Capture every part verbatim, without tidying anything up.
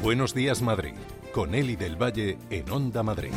Buenos días, Madrid, con Eli del Valle en Onda Madrid.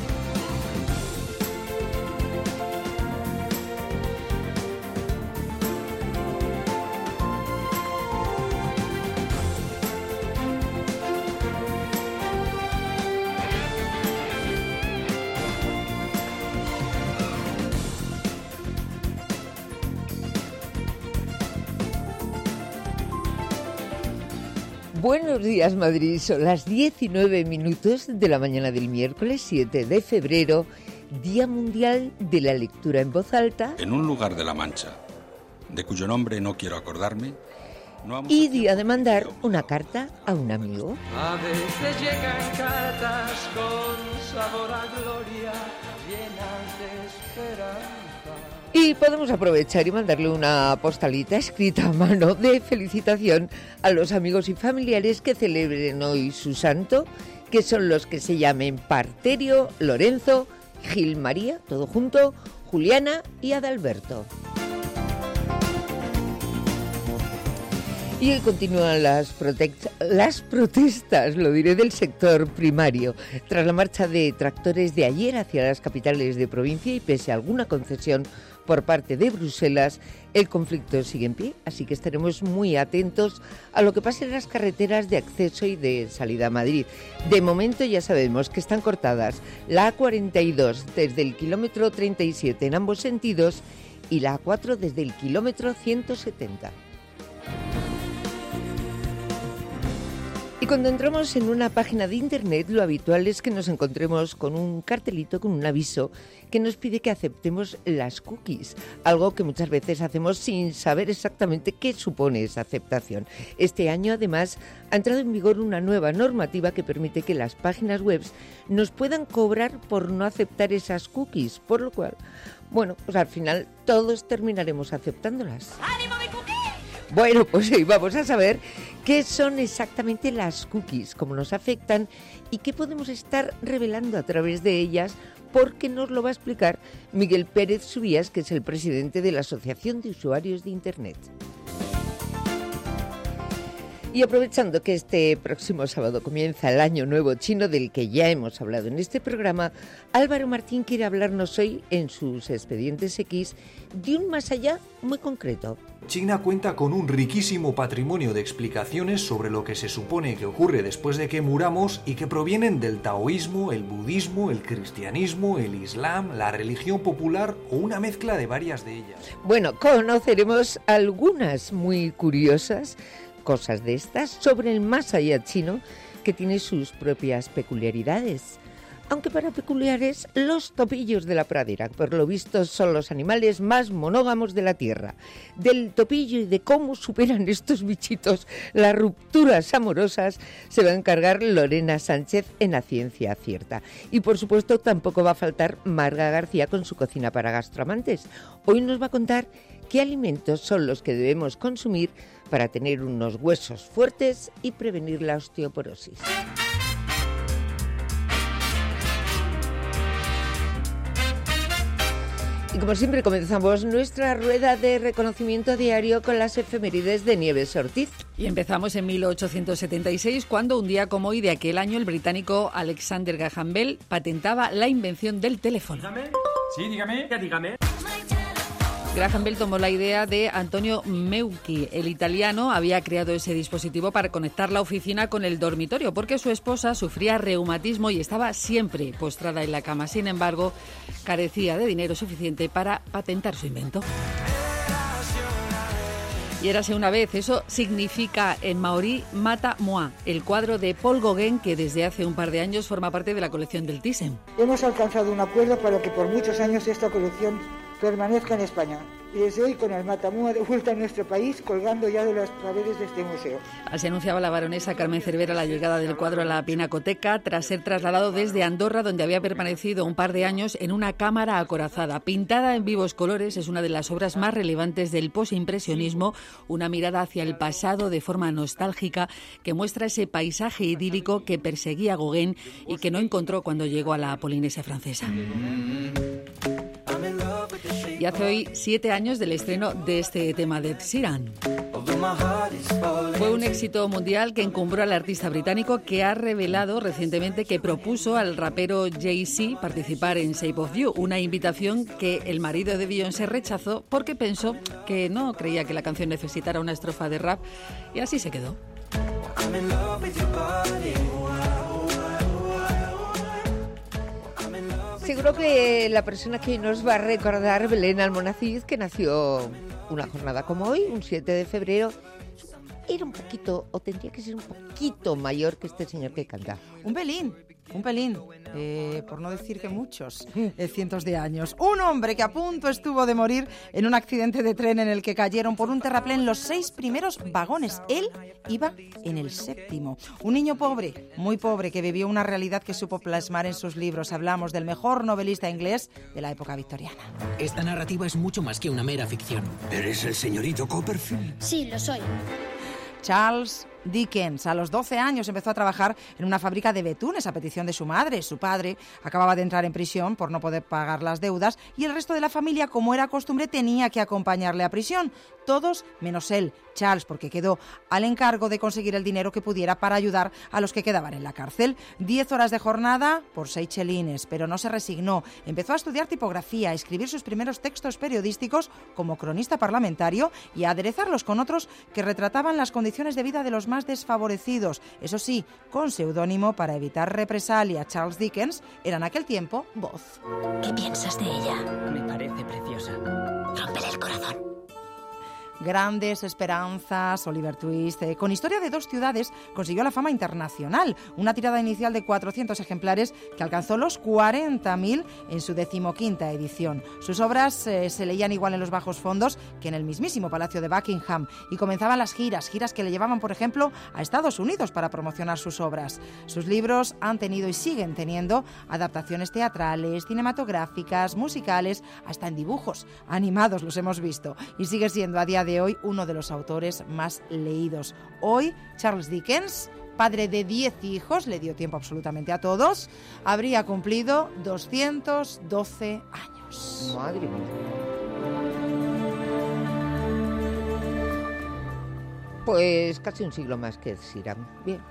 Buenos días, Madrid. Son las diecinueve minutos de la mañana del miércoles siete de febrero, Día Mundial de la Lectura en Voz Alta. En un lugar de La Mancha, de cuyo nombre no quiero acordarme. No y día de mandar una carta a un amigo. A veces llegan cartas con sabor a gloria, llenas de esperanza. Y podemos aprovechar y mandarle una postalita escrita a mano de felicitación a los amigos y familiares que celebren hoy su santo, que son los que se llamen Parterio, Lorenzo, Gil María, todo junto, Juliana y Adalberto. Y hoy continúan las, protect- las protestas, lo diré, del sector primario. Tras la marcha de tractores de ayer hacia las capitales de provincia y pese a alguna concesión por parte de Bruselas, el conflicto sigue en pie, así que estaremos muy atentos a lo que pase en las carreteras de acceso y de salida a Madrid. De momento ya sabemos que están cortadas la A cuarenta y dos desde el kilómetro treinta y siete en ambos sentidos y la A cuatro desde el kilómetro ciento setenta. Y cuando entramos en una página de internet, lo habitual es que nos encontremos con un cartelito, con un aviso que nos pide que aceptemos las cookies, algo que muchas veces hacemos sin saber exactamente qué supone esa aceptación. Este año, además, ha entrado en vigor una nueva normativa que permite que las páginas web nos puedan cobrar por no aceptar esas cookies, por lo cual, bueno, pues al final todos terminaremos aceptándolas. ¡Ánimo de cookies! Bueno, pues hoy vamos a saber qué son exactamente las cookies, cómo nos afectan y qué podemos estar revelando a través de ellas, porque nos lo va a explicar Miguel Pérez Subías, que es el presidente de la Asociación de Usuarios de Internet. Y aprovechando que este próximo sábado comienza el Año Nuevo Chino, del que ya hemos hablado en este programa, Álvaro Martín quiere hablarnos hoy en sus Expedientes X de un más allá muy concreto. China cuenta con un riquísimo patrimonio de explicaciones sobre lo que se supone que ocurre después de que muramos y que provienen del taoísmo, el budismo, el cristianismo, el islam, la religión popular o una mezcla de varias de ellas. Bueno, conoceremos algunas muy curiosas cosas de estas sobre el más allá chino, que tiene sus propias peculiaridades. Aunque para peculiares, los topillos de la pradera, por lo visto, son los animales más monógamos de la Tierra. Del topillo y de cómo superan estos bichitos las rupturas amorosas se va a encargar Lorena Sánchez en A Ciencia Cierta. Y por supuesto tampoco va a faltar Marga García con su cocina para gastroamantes. Hoy nos va a contar qué alimentos son los que debemos consumir para tener unos huesos fuertes y prevenir la osteoporosis. Y como siempre comenzamos nuestra rueda de reconocimiento diario con las efemérides de Nieves Ortiz. Y empezamos en mil ochocientos setenta y seis, cuando un día como hoy de aquel año el británico Alexander Graham Bell patentaba la invención del teléfono. Dígame. Sí, dígame. Ya dígame. Graham Bell tomó la idea de Antonio Meucci. El italiano había creado ese dispositivo para conectar la oficina con el dormitorio, porque su esposa sufría reumatismo y estaba siempre postrada en la cama. Sin embargo, carecía de dinero suficiente para patentar su invento. Y érase una vez, eso significa en maorí Mata Moi, el cuadro de Paul Gauguin que desde hace un par de años forma parte de la colección del Thyssen. Hemos alcanzado un acuerdo para que por muchos años esta colección permanezca en España. Y desde hoy con el Mata Moi de vuelta a nuestro país, colgando ya de las paredes de este museo. Así anunciaba la baronesa Carmen Cervera la llegada del cuadro a la Pinacoteca, tras ser trasladado desde Andorra, donde había permanecido un par de años en una cámara acorazada. Pintada en vivos colores, es una de las obras más relevantes del posimpresionismo, una mirada hacia el pasado de forma nostálgica que muestra ese paisaje idílico que perseguía Gauguin y que no encontró cuando llegó a la Polinesia francesa. Y hace hoy siete años del estreno de este tema de Ed Sheeran. Fue un éxito mundial que encumbró al artista británico, que ha revelado recientemente que propuso al rapero Jay-Z participar en Shape of You, una invitación que el marido de Beyoncé rechazó porque pensó que no creía que la canción necesitara una estrofa de rap, y así se quedó. Seguro que la persona que hoy nos va a recordar, Belén Almonacid, que nació una jornada como hoy, un siete de febrero, era un poquito, o tendría que ser un poquito mayor que este señor que canta. Un pelín, un pelín, eh, por no decir que muchos, eh, cientos de años. Un hombre que a punto estuvo de morir en un accidente de tren en el que cayeron por un terraplén los seis primeros vagones. Él iba en el séptimo. Un niño pobre, muy pobre, que vivió una realidad que supo plasmar en sus libros. Hablamos del mejor novelista inglés de la época victoriana. Esta narrativa es mucho más que una mera ficción. ¿Eres el señorito Copperfield? Sí, lo soy. Charles Dickens. A los doce años empezó a trabajar en una fábrica de betunes a petición de su madre. Su padre acababa de entrar en prisión por no poder pagar las deudas y el resto de la familia, como era costumbre, tenía que acompañarle a prisión. Todos menos él, Charles, porque quedó al encargo de conseguir el dinero que pudiera para ayudar a los que quedaban en la cárcel. Diez horas de jornada por seis chelines, pero no se resignó. Empezó a estudiar tipografía, a escribir sus primeros textos periodísticos como cronista parlamentario y a aderezarlos con otros que retrataban las condiciones de vida de los más desfavorecidos. Eso sí, con seudónimo para evitar represalia. Charles Dickens era en aquel tiempo voz. ¿Qué piensas de ella? Me parece preciosa. Rómpele el corazón. Grandes esperanzas, Oliver Twist, eh, con Historia de dos ciudades, consiguió la fama internacional. Una tirada inicial de cuatrocientos ejemplares que alcanzó los cuarenta mil en su decimoquinta edición. Sus obras eh, se leían igual en los bajos fondos que en el mismísimo Palacio de Buckingham, y comenzaban las giras, giras que le llevaban, por ejemplo, a Estados Unidos para promocionar sus obras. Sus libros han tenido y siguen teniendo adaptaciones teatrales, cinematográficas, musicales, hasta en dibujos animados los hemos visto, y sigue siendo a día de de hoy uno de los autores más leídos. Hoy, Charles Dickens, padre de diez hijos, le dio tiempo absolutamente a todos, habría cumplido doscientos doce años. Madre mía. Pues casi un siglo más que Ed Sheeran. Bien.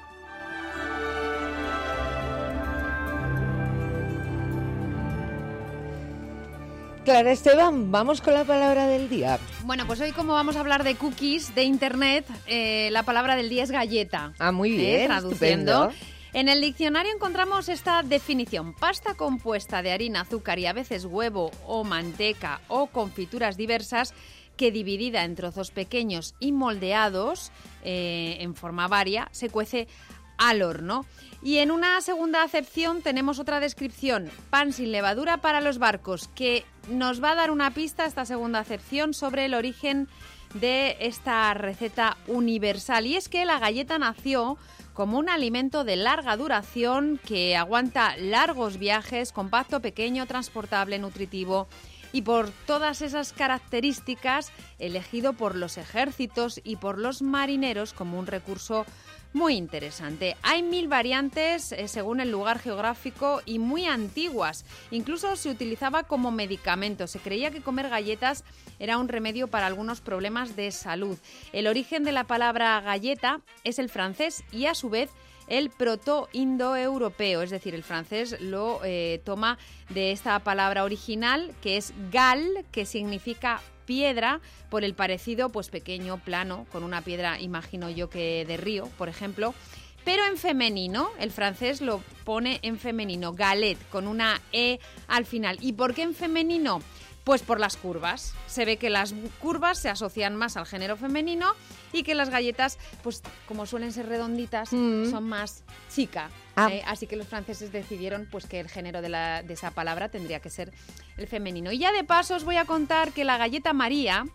Clara Esteban, vamos con la palabra del día. Bueno, pues hoy, como vamos a hablar de cookies, de internet, eh, la palabra del día es galleta. Ah, muy bien, eh, traduciendo. estupendo. En el diccionario encontramos esta definición: pasta compuesta de harina, azúcar y a veces huevo o manteca o confituras diversas, que dividida en trozos pequeños y moldeados eh, en forma varia, se cuece al horno. Y en una segunda acepción tenemos otra descripción: pan sin levadura para los barcos, que nos va a dar una pista, esta segunda acepción, sobre el origen de esta receta universal. Y es que la galleta nació como un alimento de larga duración que aguanta largos viajes, compacto, pequeño, transportable, nutritivo, y por todas esas características elegido por los ejércitos y por los marineros como un recurso muy interesante. Hay mil variantes eh, según el lugar geográfico y muy antiguas. Incluso se utilizaba como medicamento. Se creía que comer galletas era un remedio para algunos problemas de salud. El origen de la palabra galleta es el francés y, a su vez, el proto-indoeuropeo, es decir, el francés lo eh, toma de esta palabra original, que es gal, que significa piedra, por el parecido, pues pequeño, plano, con una piedra, imagino yo, que de río, por ejemplo. Pero en femenino, el francés lo pone en femenino, galet, con una E al final. ¿Y por qué en femenino? Pues por las curvas. Se ve que las curvas se asocian más al género femenino y que las galletas, pues como suelen ser redonditas, mm. son más chica. Ah. ¿eh? Así que los franceses decidieron pues que el género de, la, de esa palabra tendría que ser el femenino. Y ya de paso os voy a contar que la galleta María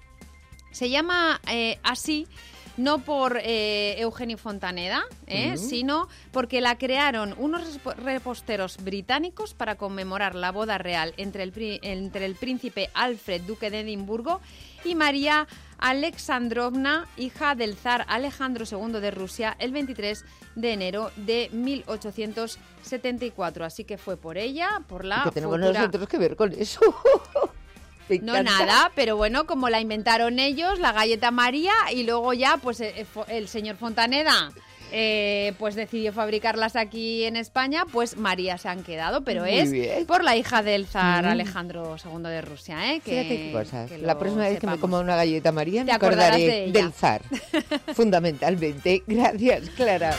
se llama eh, así, no por eh, Eugenio Fontaneda, eh, uh-huh. sino porque la crearon unos reposteros británicos para conmemorar la boda real entre el, entre el príncipe Alfred, duque de Edimburgo, y María Alexandrovna, hija del zar Alejandro segundo de Rusia, el veintitrés de enero de mil ochocientos setenta y cuatro. Así que fue por ella, por la ¿Qué tenemos futura... nosotros que ver con eso? Me No encanta. nada, pero bueno, como la inventaron ellos, la galleta María, y luego ya, pues el, el señor Fontaneda... Eh, pues decidió fabricarlas aquí en España, pues María se han quedado, pero Muy es bien. por la hija del zar Mm. Alejandro segundo de Rusia, ¿eh? Que, Fíjate qué cosas. que La lo próxima vez que me sepamos. coma una galleta María me Te acordarás acordaré de ella. del zar, fundamentalmente. Gracias, Clara.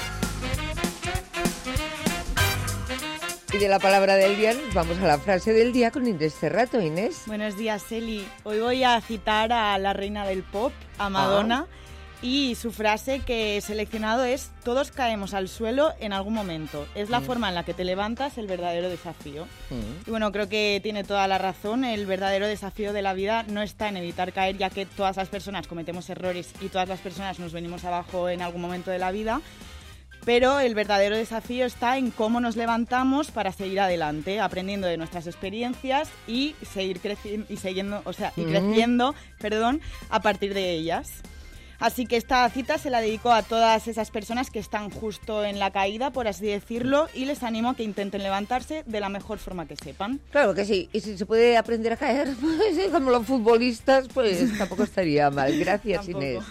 Y de la palabra del día nos vamos a la frase del día con Inés Cerrato. Inés. Buenos días, Eli. Hoy voy a citar a la reina del pop, a Madonna, Ah. y su frase que he seleccionado es: todos caemos al suelo en algún momento. Es la Mm. forma en la que te levantas el verdadero desafío. Mm. Y bueno, creo que tiene toda la razón. El verdadero desafío de la vida no está en evitar caer, ya que todas las personas cometemos errores y todas las personas nos venimos abajo en algún momento de la vida. Pero el verdadero desafío está en cómo nos levantamos para seguir adelante, aprendiendo de nuestras experiencias y seguir creciendo y siguiendo, o sea, y Mm. creciendo, perdón, a partir de ellas. Así que esta cita se la dedico a todas esas personas que están justo en la caída, por así decirlo, y les animo a que intenten levantarse de la mejor forma que sepan. Claro que sí, y si se puede aprender a caer, pues, como los futbolistas, pues tampoco estaría mal. Gracias, Tampoco. Inés.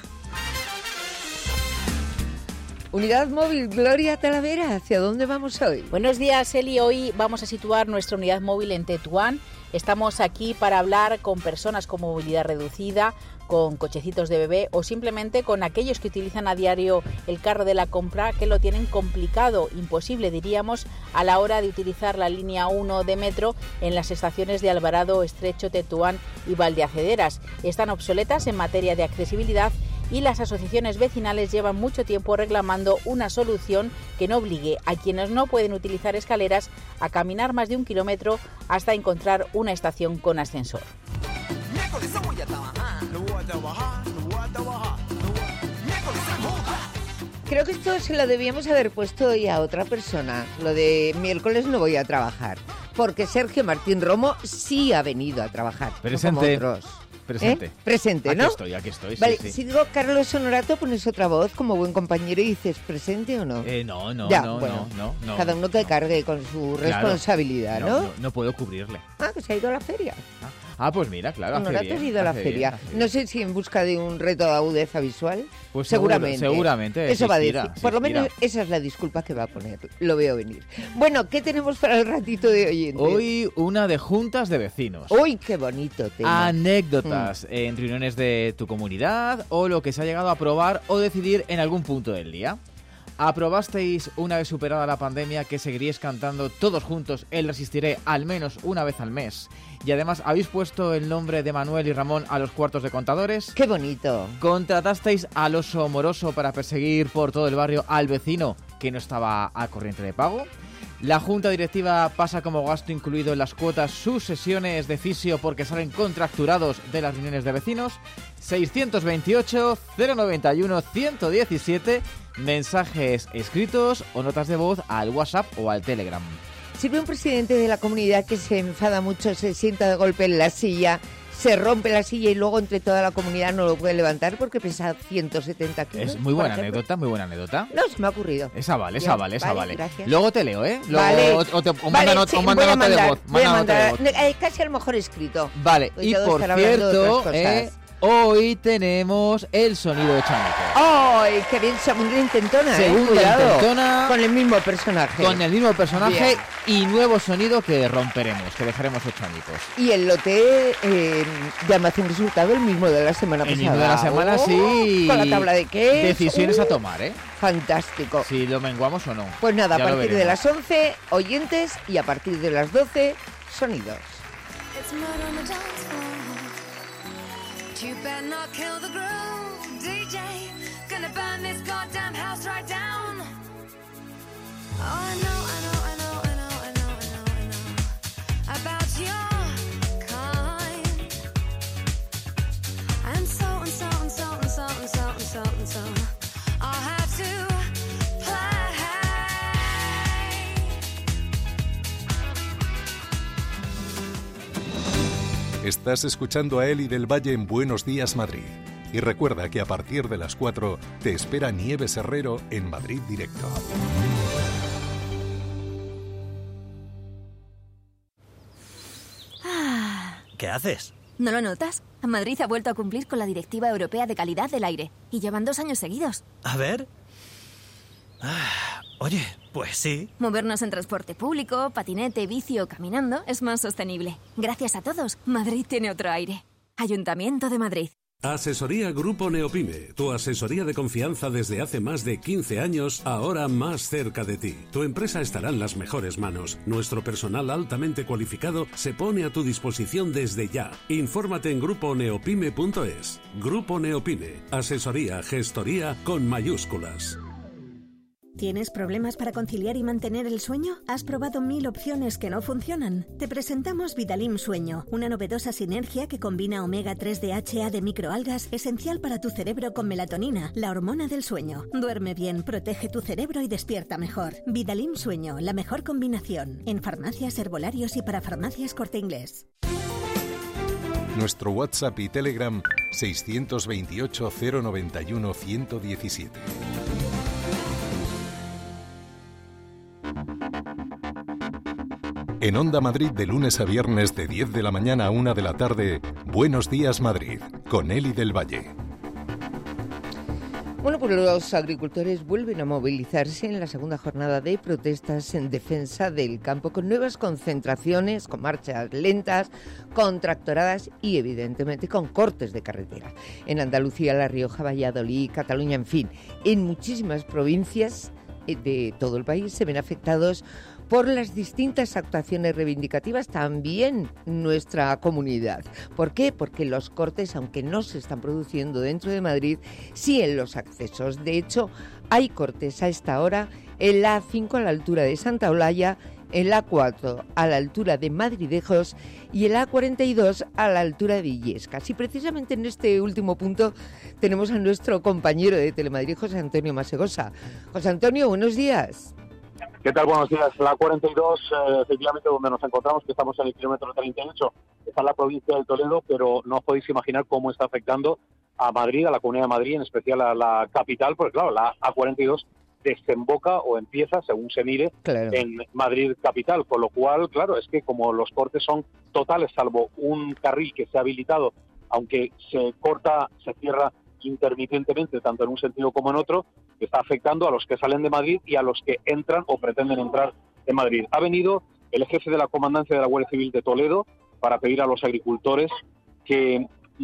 Unidad móvil, Gloria Talavera, ¿hacia dónde vamos hoy? Buenos días, Eli. Hoy vamos a situar nuestra unidad móvil en Tetuán. Estamos aquí para hablar con personas con movilidad reducida, con cochecitos de bebé o simplemente con aquellos que utilizan a diario el carro de la compra, que lo tienen complicado, imposible diríamos, a la hora de utilizar la línea uno de metro en las estaciones de Alvarado, Estrecho, Tetuán y Valdeacederas. Están obsoletas en materia de accesibilidad y las asociaciones vecinales llevan mucho tiempo reclamando una solución que no obligue a quienes no pueden utilizar escaleras a caminar más de un kilómetro hasta encontrar una estación con ascensor. Creo que esto se lo debíamos haber puesto hoy a otra persona, lo de miércoles no voy a trabajar, porque Sergio Martín Romo sí ha venido a trabajar, Presente. no como otros. Presente. ¿Eh? Presente, ¿no? Aquí estoy, aquí estoy, sí, Vale, sí. si digo Carlos Honorato, pones otra voz como buen compañero y dices, ¿presente o no? Eh, no, no, Ya, no, bueno, no, no, no. Cada uno que cargue con su Claro. responsabilidad, ¿no? No, no puedo cubrirle. Ah, que se ha ido a la feria. Ah, pues mira, claro, hace Honorato bien, ha ido a la hace feria. bien, hace bien. No sé si en busca de un reto de agudeza visual. Pues seguro- seguramente. seguramente Eso va a existirá, decir. Por lo existirá. menos esa es la disculpa que va a poner. Lo veo venir. Bueno, ¿qué tenemos para el ratito de oyentes? Hoy una de juntas de vecinos. Uy, qué bonito tema. Anécdotas Mm. en reuniones de tu comunidad o lo que se ha llegado a aprobar o decidir en algún punto del día. ¿Aprobasteis una vez superada la pandemia que seguiríais cantando todos juntos El Resistiré al menos una vez al mes? Y además, ¿habéis puesto el nombre de Manuel y Ramón a los cuartos de contadores? ¡Qué bonito! ¿Contratasteis al oso moroso para perseguir por todo el barrio al vecino que no estaba a corriente de pago? ¿La junta directiva pasa como gasto incluido en las cuotas sus sesiones de fisio porque salen contracturados de las reuniones de vecinos? seiscientos veintiocho, cero noventa y uno, ciento diecisiete, mensajes escritos o notas de voz al WhatsApp o al Telegram. Si ve un presidente de la comunidad que se enfada mucho, se sienta de golpe en la silla, se rompe la silla y luego entre toda la comunidad no lo puede levantar porque pesa ciento setenta kilos. Es muy buena por ejemplo. anécdota, muy buena anécdota. No, se me ha ocurrido. Esa vale, esa Ya, vale, esa vale, vale. gracias. Luego te leo, ¿eh? Luego, Vale. o, o te, o Vale, manda, not- sí, o manda voy a nota mandar, de voz. voy a Manda nota de mandar. voz. Eh, casi a lo mejor escrito. Vale, Hoy y todos por están hablando de cierto, otras eh, cosas. hoy tenemos el sonido de Chánico. ¡Ay, qué bien! Segunda intentona, ¿eh? Segunda Cuidado. intentona. Con el mismo personaje. Con el mismo personaje Bien. y nuevo sonido que romperemos, que dejaremos ocho añicos. Y el lote eh, de almacén resultado el mismo de la semana El pasada. mismo de la semana, Oh, sí. Con la tabla de qué. Decisiones a tomar, ¿eh? Fantástico. Si lo menguamos o no. Pues nada, a Ya lo partir de veremos. las once, oyentes, y a partir de las doce, sonidos. It's murder on the dance floor. You better not kill the groove, D J. Gonna burn this goddamn house right down. Oh, I know, I know, I know, I know, I know, I know, I know about your kind. And so and so and so and so and so and so and so I'll have to play. Estás escuchando a Eli del Valle en Buenos Días Madrid. Y recuerda que a partir de las cuatro te espera Nieves Herrero en Madrid Directo. ¿Qué haces? ¿No lo notas? Madrid ha vuelto a cumplir con la Directiva Europea de Calidad del Aire y llevan dos años seguidos. A ver... Ah, oye, pues sí. Movernos en transporte público, patinete, bici o caminando es más sostenible. Gracias a todos, Madrid tiene otro aire. Ayuntamiento de Madrid. Asesoría Grupo Neopime, tu asesoría de confianza desde hace más de quince años, ahora más cerca de ti. Tu empresa estará en las mejores manos. Nuestro personal altamente cualificado se pone a tu disposición desde ya. Infórmate en grupo neopime punto es. Grupo Neopime, asesoría, gestoría con mayúsculas. ¿Tienes problemas para conciliar y mantener el sueño? ¿Has probado mil opciones que no funcionan? Te presentamos Vitalim Sueño, una novedosa sinergia que combina omega tres D H A de microalgas, esencial para tu cerebro, con melatonina, la hormona del sueño. Duerme bien, protege tu cerebro y despierta mejor. Vitalim Sueño, la mejor combinación. En farmacias, herbolarios y para farmacias Corte Inglés. Nuestro WhatsApp y Telegram seiscientos veintiocho, cero noventa y uno, ciento diecisiete. En Onda Madrid, de lunes a viernes, de diez de la mañana a una de la tarde, Buenos Días Madrid, con Eli del Valle. Bueno, pues los agricultores vuelven a movilizarse en la segunda jornada de protestas en defensa del campo, con nuevas concentraciones, con marchas lentas, con tractoradas y, evidentemente, con cortes de carretera. En Andalucía, La Rioja, Valladolid, Cataluña, en fin, en muchísimas provincias de todo el país se ven afectados por las distintas actuaciones reivindicativas, también nuestra comunidad. ¿Por qué? Porque los cortes, aunque no se están produciendo dentro de Madrid, sí en los accesos. De hecho, hay cortes a esta hora en la A cinco a la altura de Santa Olalla, en la A cuatro a la altura de Madridejos y en la A cuarenta y dos a la altura de Illescas. Y precisamente en este último punto tenemos a nuestro compañero de Telemadrid, José Antonio Masegosa. José Antonio, buenos días. ¿Qué tal? Buenos días. La cuarenta y dos, eh, efectivamente, donde nos encontramos, que estamos en el kilómetro treinta y ocho, está en la provincia de Toledo, pero no os podéis imaginar cómo está afectando a Madrid, a la Comunidad de Madrid, en especial a la capital, porque claro, la A cuarenta y dos desemboca o empieza, según se mire, claro, en Madrid capital, con lo cual, claro, es que como los cortes son totales, salvo un carril que se ha habilitado, aunque se corta, se cierra intermitentemente, tanto en un sentido como en otro, que está afectando a los que salen de Madrid y a los que entran o pretenden entrar en Madrid. Ha venido el jefe de la Comandancia de la Guardia Civil de Toledo para pedir a los agricultores que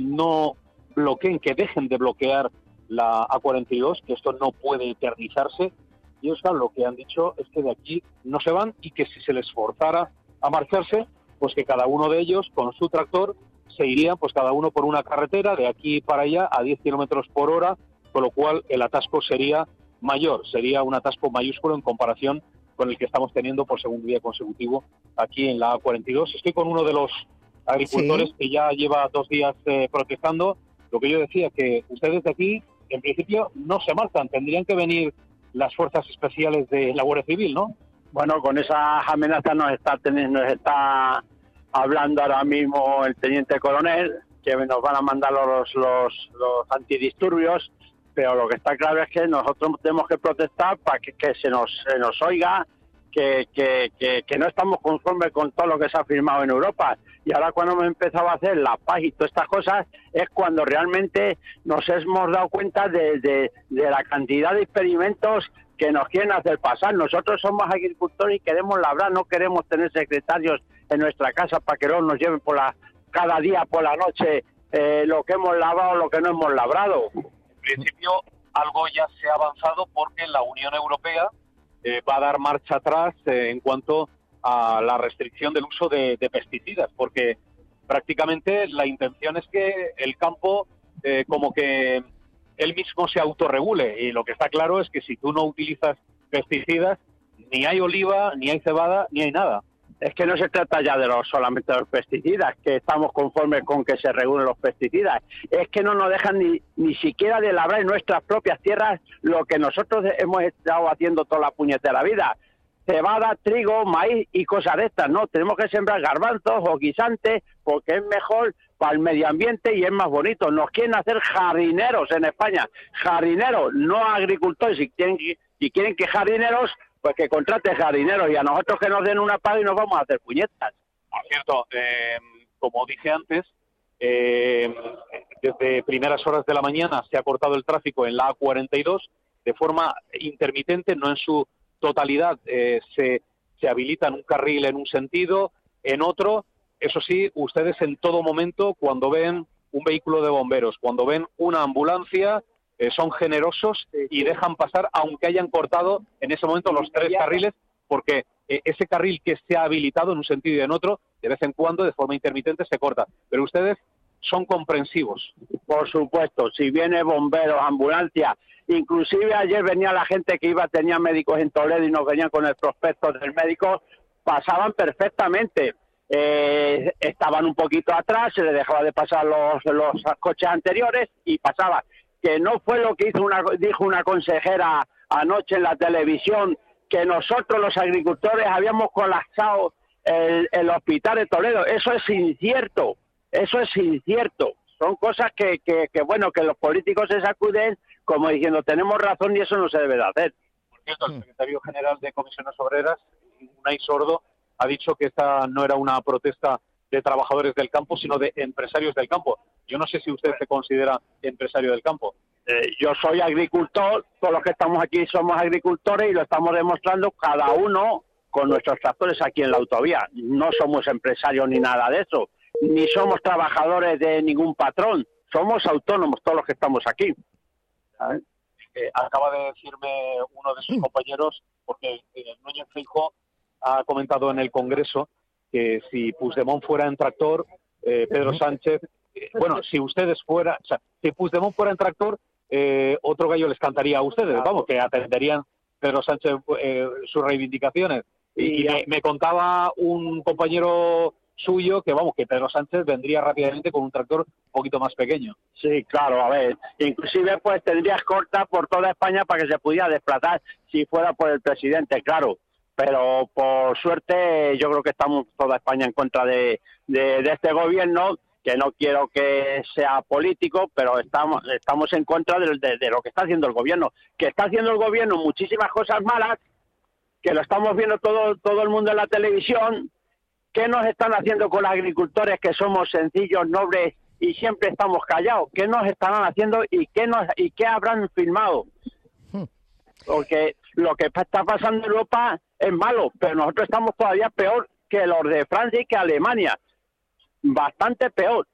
no bloqueen, que dejen de bloquear la A cuarenta y dos, que esto no puede eternizarse. Y ellos, claro, lo que han dicho es que de aquí no se van y que si se les forzara a marcharse, pues que cada uno de ellos con su tractor se irían, pues cada uno por una carretera de aquí para allá a diez kilómetros por hora, con lo cual el atasco sería mayor, sería un atasco mayúsculo en comparación con el que estamos teniendo por segundo día consecutivo aquí en la A cuarenta y dos. Estoy con uno de los agricultores sí. que ya lleva dos días eh, protestando. Lo que yo decía, que ustedes de aquí, en principio, no se marchan, tendrían que venir las fuerzas especiales de la Guardia Civil, ¿no? Bueno, con esas amenazas nos está teniendo, nos está hablando ahora mismo el teniente coronel, que nos van a mandar los, los, los antidisturbios, pero lo que está claro es que nosotros tenemos que protestar para que, que se nos se nos oiga que, que, que, que no estamos conformes con todo lo que se ha firmado en Europa. Y ahora cuando hemos empezado a hacer la paz y todas estas cosas, es cuando realmente nos hemos dado cuenta de, de, de la cantidad de experimentos que nos quieren hacer pasar. Nosotros somos agricultores y queremos labrar, no queremos tener secretarios en nuestra casa para que luego nos lleven por la cada día por la noche eh, lo que hemos labrado, lo que no hemos labrado. En principio, algo ya se ha avanzado porque la Unión Europea eh, va a dar marcha atrás eh, en cuanto a la restricción del uso de, de pesticidas, porque prácticamente la intención es que el campo eh, como que él mismo se autorregule, y lo que está claro es que si tú no utilizas pesticidas, ni hay oliva, ni hay cebada, ni hay nada. Es que no se trata ya de los solamente de los pesticidas, que estamos conformes con que se regulen los pesticidas. Es que no nos dejan ni, ni siquiera de labrar en nuestras propias tierras lo que nosotros hemos estado haciendo toda la puñetera vida. Cebada, trigo, maíz y cosas de estas, ¿no? Tenemos que sembrar garbanzos o guisantes porque es mejor para el medio ambiente y es más bonito. Nos quieren hacer jardineros en España. Jardineros, no agricultores. Si quieren, si quieren que jardineros, pues que contraten jardineros y a nosotros que nos den una paga y nos vamos a hacer puñetas. Por cierto, eh, como dije antes, Eh, desde primeras horas de la mañana se ha cortado el tráfico en la A cuarenta y dos de forma intermitente, no en su totalidad. Eh, se, se habilitan un carril en un sentido, en otro. Eso sí, ustedes en todo momento, cuando ven un vehículo de bomberos, cuando ven una ambulancia, eh, son generosos y dejan pasar, aunque hayan cortado en ese momento los tres carriles, porque eh, ese carril que se ha habilitado en un sentido y en otro, de vez en cuando, de forma intermitente, se corta. Pero ustedes son comprensivos. Por supuesto, si viene bomberos, ambulancia, inclusive ayer venía la gente que iba, tenía médicos en Toledo y nos venían con el prospecto del médico, pasaban perfectamente. Eh, estaban un poquito atrás, se les dejaba de pasar los, los coches anteriores y pasaba. Que no fue lo que hizo una, dijo una consejera anoche en la televisión, que nosotros los agricultores habíamos colapsado el, el hospital de Toledo. Eso es incierto. Eso es incierto. Son cosas que, que, que, bueno, que los políticos se sacuden como diciendo, tenemos razón y eso no se debe de hacer. Por cierto, el secretario general de Comisiones Obreras, Unai Sordo, ha dicho que esta no era una protesta de trabajadores del campo, sino de empresarios del campo. Yo no sé si usted se considera empresario del campo. Eh, yo soy agricultor, todos los que estamos aquí somos agricultores y lo estamos demostrando cada uno con nuestros tractores aquí en la autovía. No somos empresarios ni nada de eso. Ni somos trabajadores de ningún patrón, somos autónomos todos los que estamos aquí. ¿Sabes? Eh, acaba de decirme uno de sus compañeros, porque eh, Núñez Feijóo ha comentado en el Congreso que si Puigdemont fuera en tractor, eh, Pedro Sánchez, eh, bueno, si ustedes fuera, o sea, si Puigdemont fuera en tractor, eh, otro gallo les cantaría a ustedes, vamos, que atenderían Pedro Sánchez eh, sus reivindicaciones. Y, y me, me contaba un compañero suyo que, vamos, que Pedro Sánchez vendría rápidamente con un tractor un poquito más pequeño. Sí, claro, a ver, inclusive pues tendría escolta por toda España para que se pudiera desplazar si fuera por el presidente, claro, pero por suerte yo creo que estamos toda España en contra de, de, de este gobierno, que no quiero que sea político, pero estamos estamos en contra de, de, de lo que está haciendo el gobierno, que está haciendo el gobierno muchísimas cosas malas, que lo estamos viendo todo, todo el mundo en la televisión. ¿Qué nos están haciendo con los agricultores que somos sencillos, nobles y siempre estamos callados? ¿Qué nos estarán haciendo y qué nos y qué habrán filmado? Porque lo que está pasando en Europa es malo, pero nosotros estamos todavía peor que los de Francia y que Alemania. Bastante peor.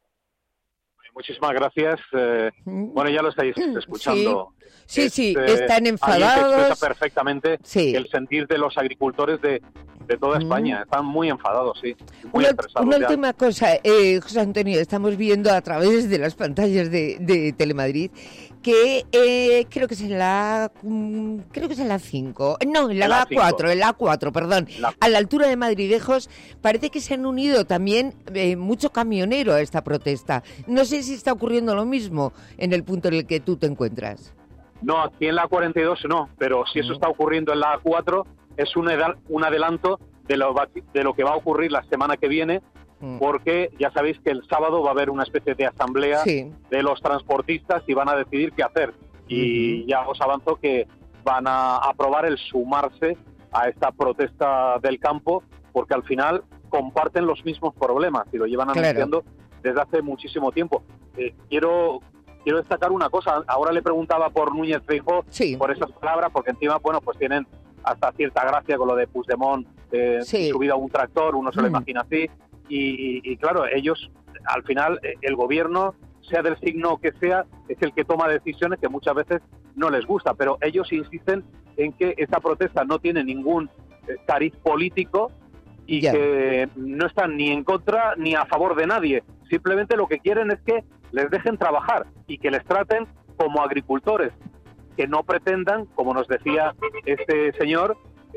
Muchísimas gracias. Eh, bueno, ya lo estáis escuchando. Sí, es, sí, eh, están enfadados. Expresa perfectamente sí. el sentir de los agricultores de, de toda España. Están muy enfadados, sí. Muy una, estresados. Una ya. última cosa, eh, José Antonio, estamos viendo a través de las pantallas de, de Telemadrid que eh, creo que es en la mm, creo que es en la cinco, no, en la, la A cuatro, en la A cuatro, perdón, la... a la altura de Madridejos, parece que se han unido también eh, mucho camionero a esta protesta. No sé si está ocurriendo lo mismo en el punto en el que tú te encuentras. No, aquí en la A cuarenta y dos no, pero si eso está ocurriendo en la A cuatro, es un, edad, un adelanto de lo, de lo que va a ocurrir la semana que viene, porque ya sabéis que el sábado va a haber una especie de asamblea sí. de los transportistas y van a decidir qué hacer. Y uh-huh. ya os avanzo que van a aprobar el sumarse a esta protesta del campo, porque al final comparten los mismos problemas y lo llevan anunciando claro. desde hace muchísimo tiempo. Eh, quiero quiero destacar una cosa. Ahora le preguntaba por Núñez Feijóo, sí. por esas palabras, porque encima, bueno, pues tienen hasta cierta gracia con lo de Puigdemont, eh, sí. subido a un tractor, uno se mm. lo imagina así. Y, y, y claro, ellos, al final, el gobierno, sea del signo que sea, es el que toma decisiones que muchas veces no les gusta, pero ellos insisten en que esta protesta no tiene ningún cariz político y yeah. que no están ni en contra ni a favor de nadie. Simplemente lo que quieren es que les dejen trabajar y que les traten como agricultores, que no pretendan, como nos decía este señor,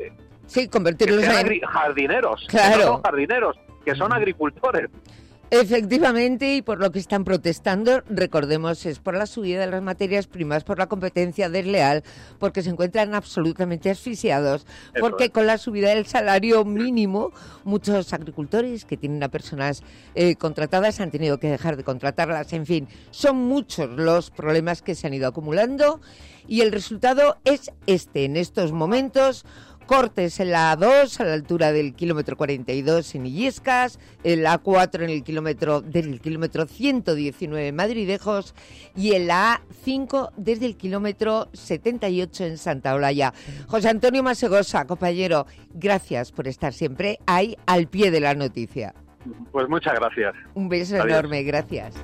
sí, convertirlos que sean en jardineros, claro. que no son jardineros, que son agricultores. Efectivamente, y por lo que están protestando, recordemos, es por la subida de las materias primas, por la competencia desleal, porque se encuentran absolutamente asfixiados, Eso porque es. con la subida del salario mínimo, muchos agricultores que tienen a personas eh, contratadas han tenido que dejar de contratarlas, en fin, son muchos los problemas que se han ido acumulando y el resultado es este, en estos momentos, Cortes en la A dos a la altura del kilómetro cuarenta y dos en Illescas, en la A cuatro en el kilómetro desde el kilómetro ciento diecinueve en Madridejos y en la A cinco desde el kilómetro setenta y ocho en Santa Olalla. José Antonio Masegosa, compañero, gracias por estar siempre ahí al pie de la noticia. Pues muchas gracias. Un beso Adiós. enorme, gracias.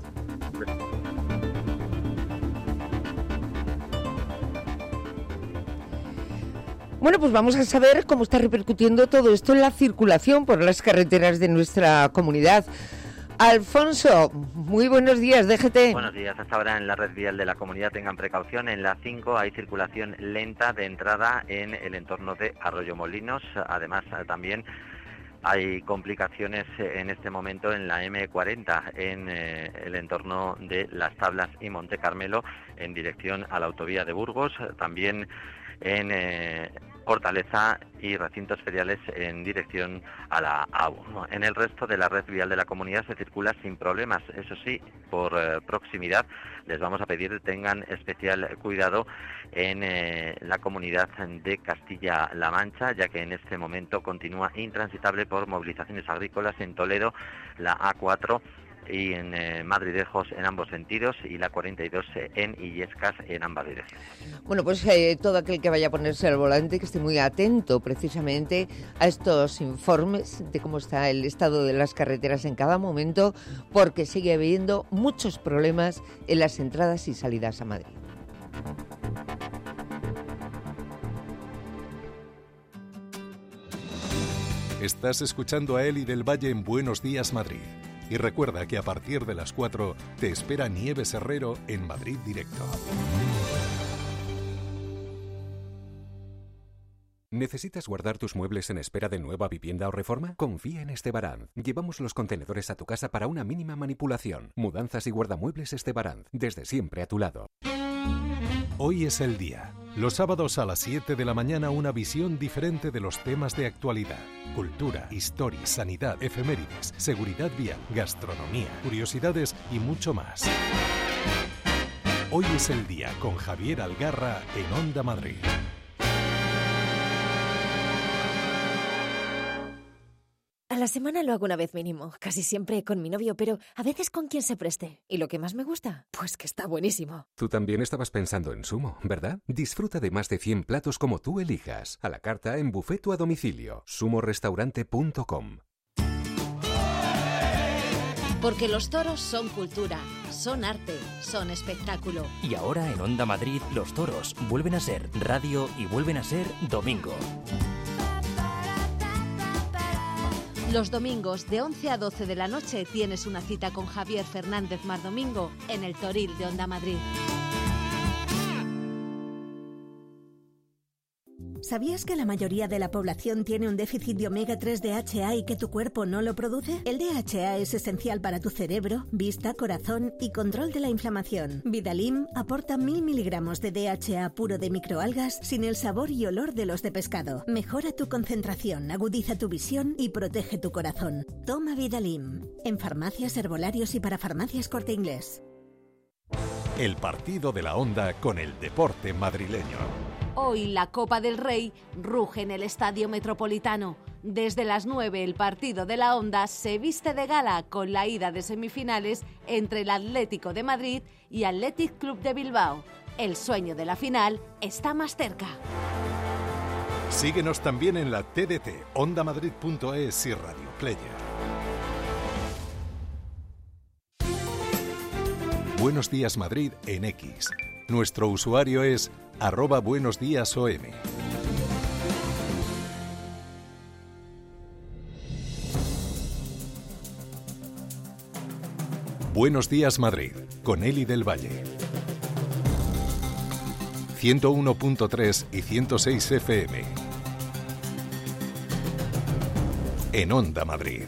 Bueno, pues vamos a saber cómo está repercutiendo todo esto en la circulación por las carreteras de nuestra comunidad. Alfonso, muy buenos días, D G T. Buenos días. Hasta ahora en la red vial de la comunidad tengan precaución. En la cinco hay circulación lenta de entrada en el entorno de Arroyomolinos. Además, también hay complicaciones en este momento en la eme cuarenta, en eh, el entorno de Las Tablas y Monte Carmelo, en dirección a la autovía de Burgos. También en eh, Hortaleza y recintos feriales en dirección a la A uno. En el resto de la red vial de la comunidad se circula sin problemas. Eso sí, por eh, proximidad les vamos a pedir que tengan especial cuidado en eh, la comunidad de Castilla-La Mancha, ya que en este momento continúa intransitable por movilizaciones agrícolas en Toledo, la A cuatro y en eh, Madridejos en ambos sentidos y la cuarenta y dos en Illescas en ambas direcciones. Bueno, pues eh, todo aquel que vaya a ponerse al volante que esté muy atento precisamente a estos informes de cómo está el estado de las carreteras en cada momento, porque sigue habiendo muchos problemas en las entradas y salidas a Madrid. Estás escuchando a Eli del Valle en Buenos Días Madrid. Y recuerda que a partir de las cuatro te espera Nieves Herrero en Madrid Directo. ¿Necesitas guardar tus muebles en espera de nueva vivienda o reforma? Confía en Estebaranz. Llevamos los contenedores a tu casa para una mínima manipulación. Mudanzas y guardamuebles Estebaranz. Desde siempre a tu lado. Hoy es el día. Los sábados a las siete de la mañana una visión diferente de los temas de actualidad. Cultura, historia, sanidad, efemérides, seguridad vial, gastronomía, curiosidades y mucho más. Hoy es el día con Javier Algarra en Onda Madrid. A la semana lo hago una vez mínimo, casi siempre con mi novio, pero a veces con quien se preste. ¿Y lo que más me gusta? Pues que está buenísimo. Tú también estabas pensando en Sumo, ¿verdad? Disfruta de más de cien platos como tú elijas. A la carta en buffet o a domicilio. sumo restaurante punto com. Porque los toros son cultura, son arte, son espectáculo. Y ahora en Onda Madrid los toros vuelven a ser radio y vuelven a ser domingo. Los domingos de once a doce de la noche tienes una cita con Javier Fernández Mardomingo en el Toril de Onda Madrid. ¿Sabías que la mayoría de la población tiene un déficit de omega tres D H A y que tu cuerpo no lo produce? El D H A es esencial para tu cerebro, vista, corazón y control de la inflamación. Vidalim aporta mil miligramos de D H A puro de microalgas sin el sabor y olor de los de pescado. Mejora tu concentración, agudiza tu visión y protege tu corazón. Toma Vidalim. En farmacias, herbolarios y para farmacias Corte Inglés. El partido de la Onda con el deporte madrileño. Hoy la Copa del Rey ruge en el Estadio Metropolitano. Desde las nueve el partido de la Onda se viste de gala con la ida de semifinales entre el Atlético de Madrid y Athletic Club de Bilbao. El sueño de la final está más cerca. Síguenos también en la T D T, onda madrid punto es y Radio Player. Buenos Días Madrid en X. Nuestro usuario es arroba buenos días O M. Buenos Días Madrid, con Eli del Valle. ciento uno punto tres y ciento seis F M. En Onda Madrid.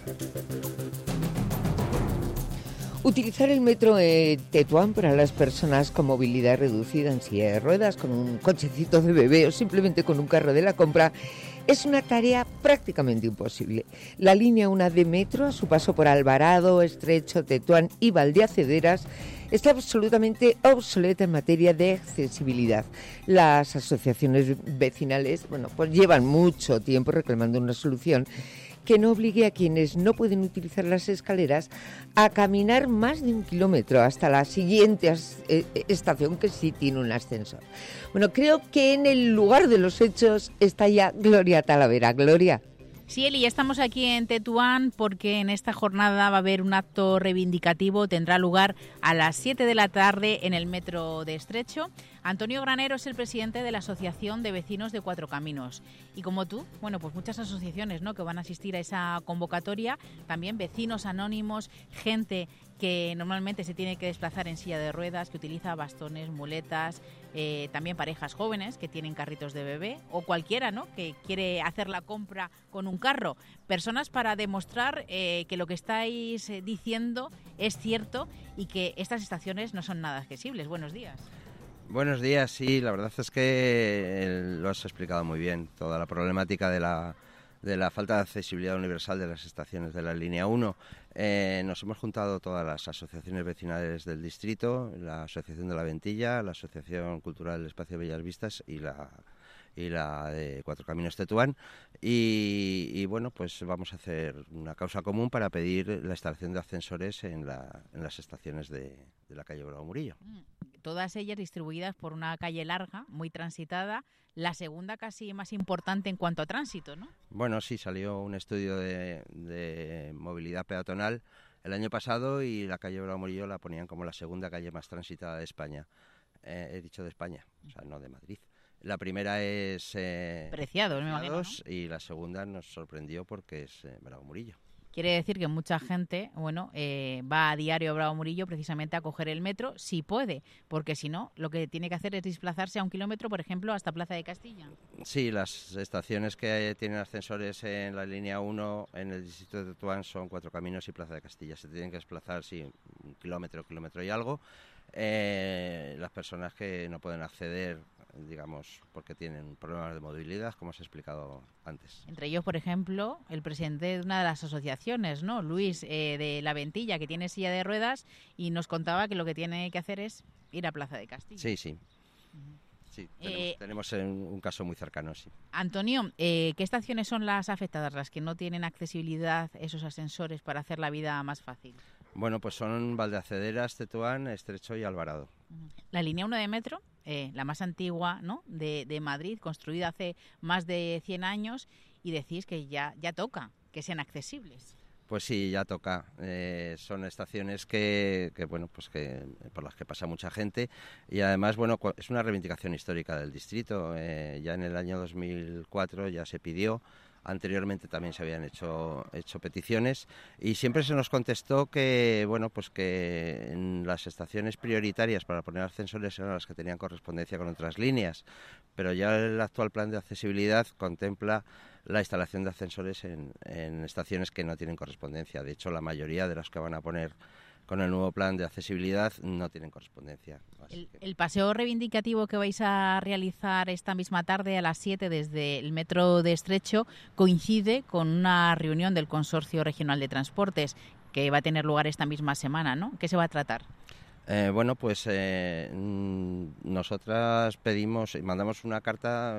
Utilizar el metro en Tetuán para las personas con movilidad reducida en silla de ruedas, con un cochecito de bebé o simplemente con un carro de la compra es una tarea prácticamente imposible. La línea uno de metro, a su paso por Alvarado, Estrecho, Tetuán y Valdeacederas, está absolutamente obsoleta en materia de accesibilidad. Las asociaciones vecinales, bueno, pues llevan mucho tiempo reclamando una solución que no obligue a quienes no pueden utilizar las escaleras a caminar más de un kilómetro hasta la siguiente as- eh, estación que sí tiene un ascensor. Bueno, creo que en el lugar de los hechos está ya Gloria Talavera. Gloria. Sí, Eli, ya estamos aquí en Tetuán porque en esta jornada va a haber un acto reivindicativo, tendrá lugar a las siete de la tarde en el metro de Estrecho. Antonio Granero es el presidente de la Asociación de Vecinos de Cuatro Caminos. Y como tú, bueno, pues muchas asociaciones, ¿no?, que van a asistir a esa convocatoria, también vecinos anónimos, gente que normalmente se tiene que desplazar en silla de ruedas, que utiliza bastones, muletas, eh, también parejas jóvenes que tienen carritos de bebé o cualquiera, ¿no?, que quiere hacer la compra con un carro. Personas para demostrar eh, que lo que estáis eh, diciendo es cierto y que estas estaciones no son nada accesibles. Buenos días. Buenos días, sí, la verdad es que eh, lo has explicado muy bien, toda la problemática de la, de la falta de accesibilidad universal de las estaciones de la línea uno. Eh, nos hemos juntado todas las asociaciones vecinales del distrito, la Asociación de la Ventilla, la Asociación Cultural del Espacio Bellas Vistas y la y la de Cuatro Caminos Tetuán y, y bueno, pues vamos a hacer una causa común para pedir la instalación de ascensores en, la, en las estaciones de, de la calle Bravo Murillo. Todas ellas distribuidas por una calle larga, muy transitada, la segunda casi más importante en cuanto a tránsito, ¿no? Bueno, sí, salió un estudio de, de movilidad peatonal el año pasado y la calle Bravo Murillo la ponían como la segunda calle más transitada de España. Eh, he dicho de España, o sea, no de Madrid. La primera es eh, Preciados, me imagino, ¿no? Y la segunda nos sorprendió porque es eh, Bravo Murillo. Quiere decir que mucha gente, bueno, eh, va a diario a Bravo Murillo precisamente a coger el metro, si puede, porque si no, lo que tiene que hacer es desplazarse a un kilómetro, por ejemplo, hasta Plaza de Castilla. Sí, las estaciones que tienen ascensores en la línea uno en el distrito de Tetuán son Cuatro Caminos y Plaza de Castilla. Se tienen que desplazar, sí, un kilómetro, kilómetro y algo. Eh, las personas que no pueden acceder, digamos, porque tienen problemas de movilidad, como os he explicado antes. Entre ellos, por ejemplo, el presidente de una de las asociaciones, ¿no?, Luis, eh, de La Ventilla, que tiene silla de ruedas y nos contaba que lo que tiene que hacer es ir a Plaza de Castilla. Sí, sí. Sí, tenemos, Eh, tenemos un, un caso muy cercano, sí. Antonio, eh, ¿qué estaciones son las afectadas, las que no tienen accesibilidad, esos ascensores para hacer la vida más fácil? Bueno, pues son Valdeacederas, Tetuán, Estrecho y Alvarado. La línea uno de metro, eh, la más antigua, ¿no?, de, de Madrid, construida hace más de cien años, y decís que ya, ya toca que sean accesibles. Pues sí, ya toca. Eh, son estaciones que, que bueno, pues que por las que pasa mucha gente y además, bueno, es una reivindicación histórica del distrito. Eh, ya en el año dos mil cuatro ya se pidió. Anteriormente también se habían hecho, hecho peticiones y siempre se nos contestó que, bueno, pues que en las estaciones prioritarias para poner ascensores eran las que tenían correspondencia con otras líneas, pero ya el actual plan de accesibilidad contempla la instalación de ascensores en, en estaciones que no tienen correspondencia. De hecho, la mayoría de las que van a poner con el nuevo plan de accesibilidad no tienen correspondencia. El, el paseo reivindicativo que vais a realizar esta misma tarde a las siete desde el metro de Estrecho coincide con una reunión del Consorcio Regional de Transportes que va a tener lugar esta misma semana, ¿no? ¿Qué se va a tratar? Eh, bueno, pues eh, nosotras pedimos y mandamos una carta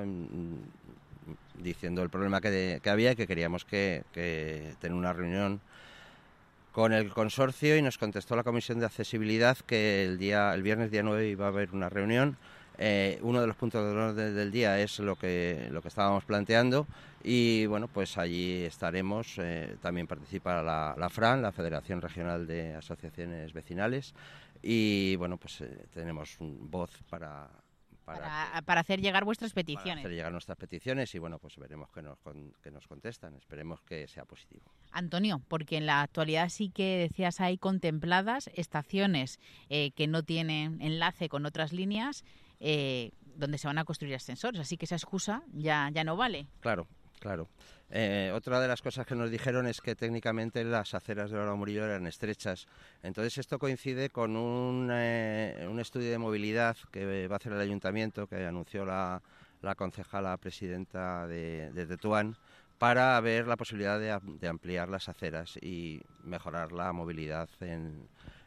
mm, diciendo el problema que, de, que había y que queríamos que, que tener una reunión con el consorcio y nos contestó la Comisión de Accesibilidad que el día el viernes día nueve iba a haber una reunión. Eh, uno de los puntos del orden del día es lo que lo que estábamos planteando y bueno, pues allí estaremos. Eh, también participa la, la FRAN, la Federación Regional de Asociaciones Vecinales y bueno, pues eh, tenemos un voz para Para, para, para hacer llegar vuestras peticiones. Para hacer llegar nuestras peticiones y bueno, pues veremos que nos, que nos contestan. Esperemos que sea positivo. Antonio, porque en la actualidad sí que decías hay contempladas estaciones eh, que no tienen enlace con otras líneas eh, donde se van a construir ascensores, así que esa excusa ya, ya no vale. Claro. Claro. Eh, otra de las cosas que nos dijeron es que técnicamente las aceras de Bravo Murillo eran estrechas. Entonces esto coincide con un, eh, un estudio de movilidad que va a hacer el ayuntamiento, que anunció la, la concejala presidenta de, de Tetuán, para ver la posibilidad de, de ampliar las aceras y mejorar la movilidad en,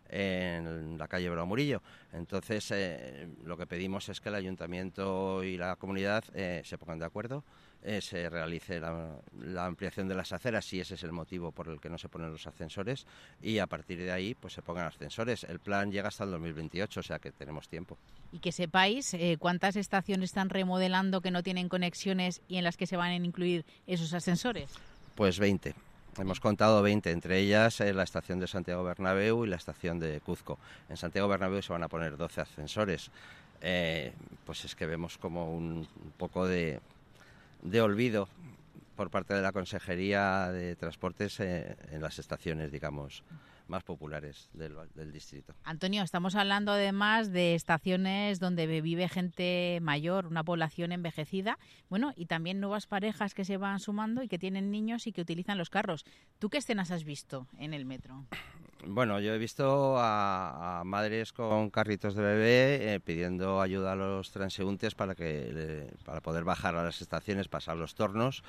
en la calle Bravo Murillo. Entonces, eh, lo que pedimos es que el ayuntamiento y la comunidad eh, se pongan de acuerdo, eh, se realice la, la ampliación de las aceras, si ese es el motivo por el que no se ponen los ascensores, y a partir de ahí pues se pongan ascensores. El plan llega hasta el dos mil veintiocho, o sea que tenemos tiempo. Y que sepáis eh, cuántas estaciones están remodelando que no tienen conexiones y en las que se van a incluir esos ascensores. Pues veinte. Hemos contado veinte, entre ellas eh, la estación de Santiago Bernabéu y la estación de Cuzco. En Santiago Bernabéu se van a poner doce ascensores. Eh, pues es que vemos como un, un poco de, de olvido por parte de la Consejería de Transportes eh, en las estaciones, digamos, más populares del, del distrito. Antonio, estamos hablando además de estaciones donde vive gente mayor, una población envejecida, bueno, y también nuevas parejas que se van sumando y que tienen niños y que utilizan los carros. ¿Tú qué escenas has visto en el metro? Bueno, yo he visto a, a madres con carritos de bebé eh, pidiendo ayuda a los transeúntes para que le, para poder bajar a las estaciones, pasar los tornos,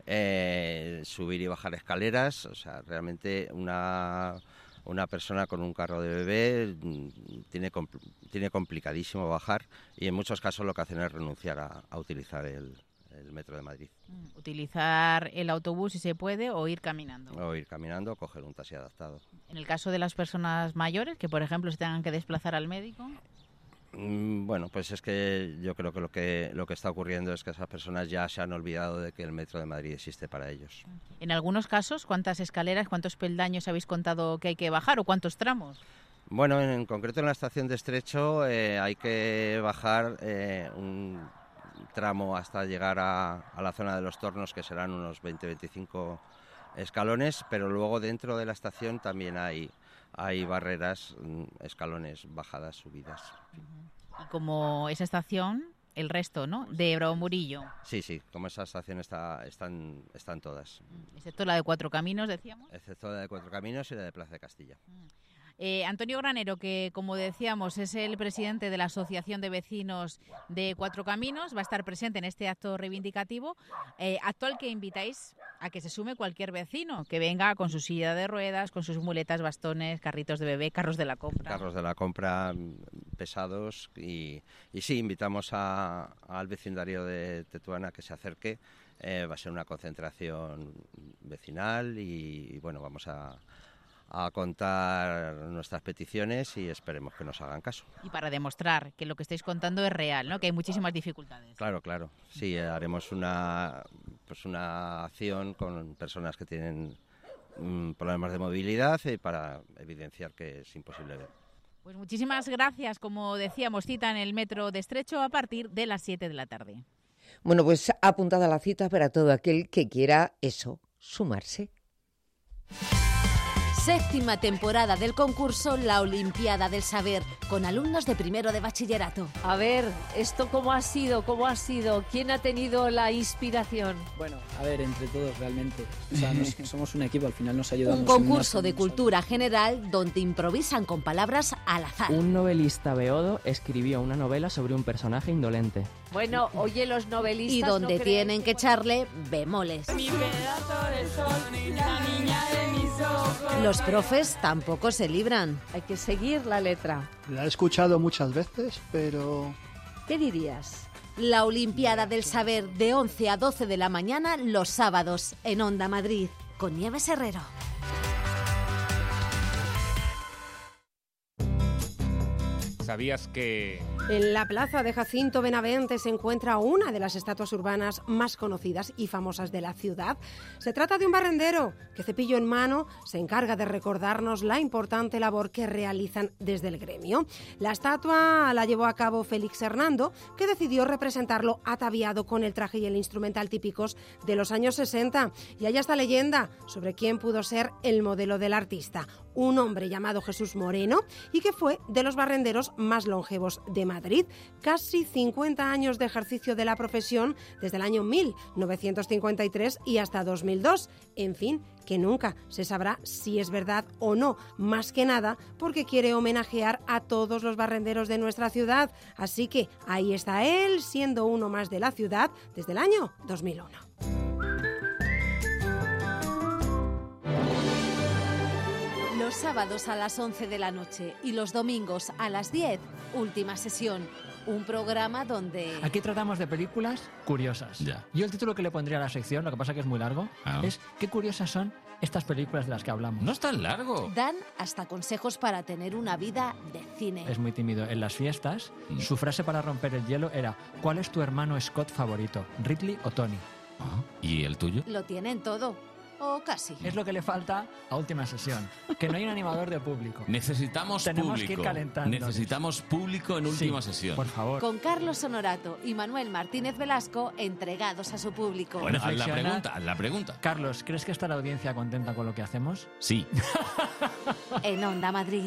eh, subir y bajar escaleras. O sea, realmente una una persona con un carro de bebé tiene compl- tiene complicadísimo bajar, y en muchos casos lo que hacen es renunciar a, a utilizar el, el metro de Madrid. Utilizar el autobús si se puede, o ir caminando. O ir caminando o coger un taxi adaptado. En el caso de las personas mayores, que por ejemplo se tengan que desplazar al médico. Bueno, pues es que yo creo que lo que lo que está ocurriendo es que esas personas ya se han olvidado de que el metro de Madrid existe para ellos. En algunos casos, ¿cuántas escaleras, cuántos peldaños habéis contado que hay que bajar o cuántos tramos? Bueno, en, en concreto en la estación de Estrecho eh, hay que bajar eh, un tramo hasta llegar a, a la zona de los tornos, que serán unos veinte a veinticinco escalones, pero luego dentro de la estación también hay hay barreras, escalones, bajadas, subidas. Y como esa estación, el resto, ¿no?, de Bravo Murillo. Sí, sí, como esa estación está, están, están todas. Excepto la de Cuatro Caminos, decíamos. Excepto la de Cuatro Caminos y la de Plaza de Castilla. Eh, Antonio Granero, que como decíamos es el presidente de la Asociación de Vecinos de Cuatro Caminos, va a estar presente en este acto reivindicativo, eh, acto al que invitáis a que se sume cualquier vecino, que venga con su silla de ruedas, con sus muletas, bastones, carritos de bebé, carros de la compra. Carros de la compra pesados y, y sí, invitamos a, al vecindario de Tetuán a que se acerque. Eh, va a ser una concentración vecinal y, y bueno, vamos a... a contar nuestras peticiones y esperemos que nos hagan caso. Y para demostrar que lo que estáis contando es real, ¿no?, que hay muchísimas dificultades. Claro, claro. Sí, haremos una pues una acción con personas que tienen mm, problemas de movilidad y para evidenciar que es imposible ver. Pues muchísimas gracias. Como decíamos, cita en el metro de Estrecho a partir de las siete de la tarde. Bueno, pues apuntada la cita para todo aquel que quiera eso, sumarse. Séptima temporada del concurso La Olimpiada del Saber, con alumnos de primero de bachillerato. A ver, ¿esto cómo ha sido? ¿Cómo ha sido? ¿Quién ha tenido la inspiración? Bueno, a ver, entre todos realmente. O sea, nos, somos un equipo, al final nos ayudamos. Un concurso de cultura general donde improvisan con palabras al azar. Un novelista beodo escribió una novela sobre un personaje indolente. Bueno, oye, los novelistas... Y donde ¿no tienen que echarle bemoles. Mi pedazo de sol, la niña de mis ojos. Los profes tampoco se libran. Hay que seguir la letra. La he escuchado muchas veces, pero... ¿Qué dirías? La Olimpiada del Saber, de once a doce de la mañana los sábados en Onda Madrid, con Nieves Herrero. ¿Sabías que...? En la plaza de Jacinto Benavente se encuentra una de las estatuas urbanas más conocidas y famosas de la ciudad. Se trata de un barrendero que, cepillo en mano, se encarga de recordarnos la importante labor que realizan desde el gremio. La estatua la llevó a cabo Félix Hernando, que decidió representarlo ataviado con el traje y el instrumental típicos de los años sesenta. Y hay esta leyenda sobre quién pudo ser el modelo del artista. Un hombre llamado Jesús Moreno y que fue de los barrenderos más longevos de Madrid. Casi cincuenta años de ejercicio de la profesión desde el año mil novecientos cincuenta y tres y hasta dos mil dos. En fin, que nunca se sabrá si es verdad o no, más que nada porque quiere homenajear a todos los barrenderos de nuestra ciudad. Así que ahí está él, siendo uno más de la ciudad desde el año dos mil uno. Los sábados a las once de la noche y los domingos a las diez, Última Sesión. Un programa donde... Aquí tratamos de películas curiosas. Ya. Yo el título que le pondría a la sección, lo que pasa que es muy largo, ah. es ¿qué curiosas son estas películas de las que hablamos? No es tan largo. Dan hasta consejos para tener una vida de cine. Es muy tímido. En las fiestas, mm. su frase para romper el hielo era ¿cuál es tu hermano Scott favorito? ¿Ridley o Tony? Ah. ¿Y el tuyo? Lo tienen todo. O casi. Es lo que le falta a Última Sesión, que no hay un animador de público. Necesitamos Tenemos público. que ir calentando. Necesitamos público en Última sí, Sesión. Por favor. Con Carlos Honorato y Manuel Martínez Velasco entregados a su público. Bueno, haz la pregunta, haz la pregunta. Carlos, ¿crees que está la audiencia contenta con lo que hacemos? Sí. En Onda Madrid.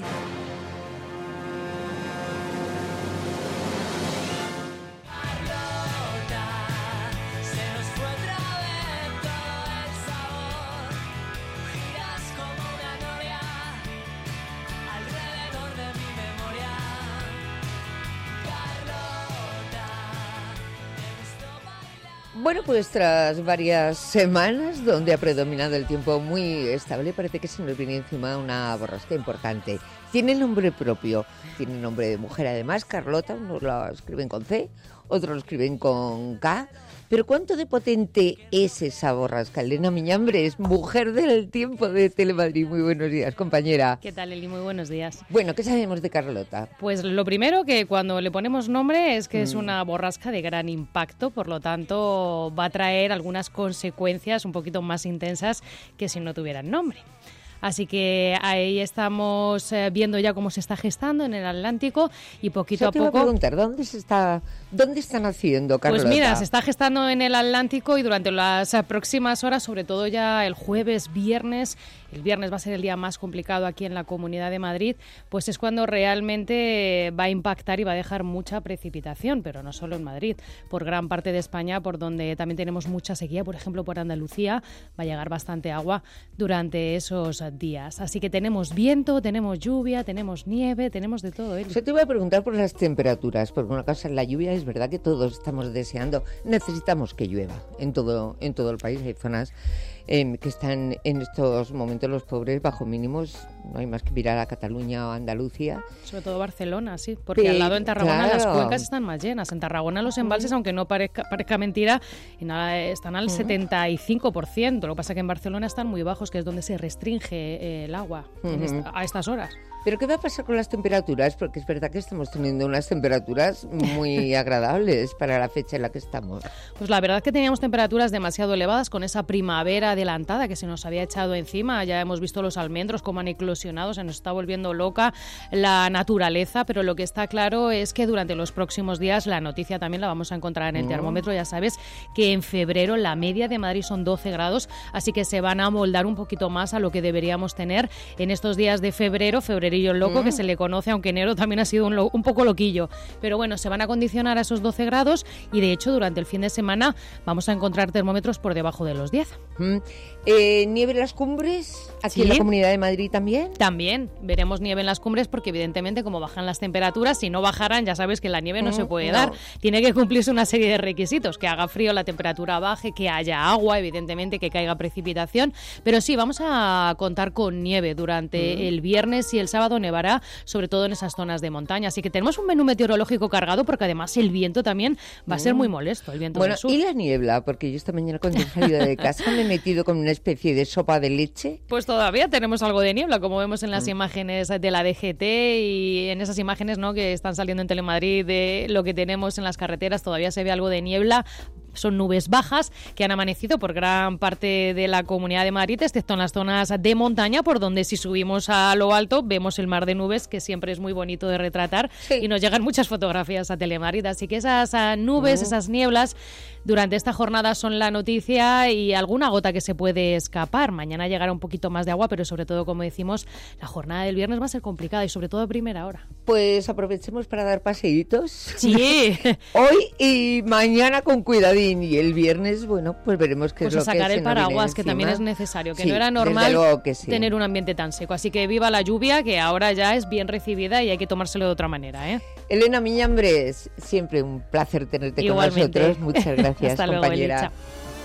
Bueno, pues tras varias semanas donde ha predominado el tiempo muy estable, parece que se nos viene encima una borrasca importante. Tiene nombre propio, tiene nombre de mujer además, Carlota, unos lo escriben con C, otros lo escriben con K. Pero ¿cuánto de potente es esa borrasca? Elena Miñambres, mujer del tiempo de Telemadrid. Muy buenos días, compañera. ¿Qué tal, Eli? Muy buenos días. Bueno, ¿qué sabemos de Carlota? Pues lo primero que cuando le ponemos nombre es que mm. es una borrasca de gran impacto, por lo tanto va a traer algunas consecuencias un poquito más intensas que si no tuvieran nombre. Así que ahí estamos viendo ya cómo se está gestando en el Atlántico y poquito Yo a te poco... Iba a preguntar, ¿dónde se está, dónde están haciendo, Carlota? Pues mira, se está gestando en el Atlántico y durante las próximas horas, sobre todo ya el jueves, viernes, el viernes va a ser el día más complicado aquí en la Comunidad de Madrid, pues es cuando realmente va a impactar y va a dejar mucha precipitación, pero no solo en Madrid, por gran parte de España, por donde también tenemos mucha sequía, por ejemplo, por Andalucía, va a llegar bastante agua durante esos días. Así que tenemos viento, tenemos lluvia, tenemos nieve, tenemos de todo. ¿eh? Yo te voy a preguntar por las temperaturas, porque una cosa, la lluvia es verdad que todos estamos deseando, necesitamos que llueva en todo, en todo el país. Hay zonas eh, que están en estos momentos los pobres bajo mínimos, no hay más que mirar a Cataluña o Andalucía. Sobre todo Barcelona, sí, porque Pero, al lado en Tarragona claro. las cuencas están más llenas. En Tarragona los embalses, uh-huh. aunque no parezca, parezca mentira, y nada, están al uh-huh. setenta y cinco por ciento. Lo que pasa es que en Barcelona están muy bajos, que es donde se restringe eh, el agua uh-huh. en esta, a estas horas. ¿Pero qué va a pasar con las temperaturas? Porque es verdad que estamos teniendo unas temperaturas muy agradables para la fecha en la que estamos. Pues la verdad es que teníamos temperaturas demasiado elevadas con esa primavera adelantada que se nos había echado encima. Ya hemos visto los almendros como han eclosionado, se nos está volviendo loca la naturaleza, pero lo que está claro es que durante los próximos días, la noticia también la vamos a encontrar en el termómetro, ya sabes que en febrero la media de Madrid son doce grados, así que se van a amoldar un poquito más a lo que deberíamos tener en estos días de febrero, febrero loco mm. que se le conoce, aunque enero también ha sido un, lo, un poco loquillo, pero bueno, se van a condicionar a esos doce grados y de hecho durante el fin de semana vamos a encontrar termómetros por debajo de los diez. Mm. Eh, ¿Nieve en las cumbres? ¿Aquí ¿Sí? en la Comunidad de Madrid también? También, veremos nieve en las cumbres porque evidentemente como bajan las temperaturas, si no bajaran ya sabes que la nieve no mm, se puede no. dar, tiene que cumplirse una serie de requisitos, que haga frío, la temperatura baje, que haya agua, evidentemente que caiga precipitación, pero sí, vamos a contar con nieve durante mm. el viernes y el sábado nevará, sobre todo en esas zonas de montaña. Así que tenemos un menú meteorológico cargado porque además el viento también va a ser muy molesto, el viento bueno, del sur. ¿Y la niebla? Porque yo esta mañana cuando he salido de casa me he metido con una especie de sopa de leche. Pues todavía tenemos algo de niebla, como vemos en las mm. imágenes de la D G T y en esas imágenes, ¿no?, que están saliendo en Telemadrid de lo que tenemos en las carreteras, todavía se ve algo de niebla. Son nubes bajas que han amanecido por gran parte de la Comunidad de Madrid, excepto en las zonas de montaña, por donde si subimos a lo alto vemos el mar de nubes, que siempre es muy bonito de retratar, sí. y nos llegan muchas fotografías a Telemadrid. Así que esas nubes, uh-huh. esas nieblas, durante esta jornada son la noticia y alguna gota que se puede escapar. Mañana llegará un poquito más de agua, pero sobre todo, como decimos, la jornada del viernes va a ser complicada y sobre todo a primera hora. Pues aprovechemos para dar paseitos. Sí. Hoy y mañana con cuidadín. Y el viernes, bueno, pues veremos qué pues es lo que Pues a sacar se el paraguas, que también es necesario, que sí, no era normal que sí. tener un ambiente tan seco. Así que viva la lluvia, que ahora ya es bien recibida y hay que tomárselo de otra manera, ¿eh? Elena Miñambres, siempre un placer tenerte Igualmente. con nosotros. Muchas gracias, Hasta compañera. Luego,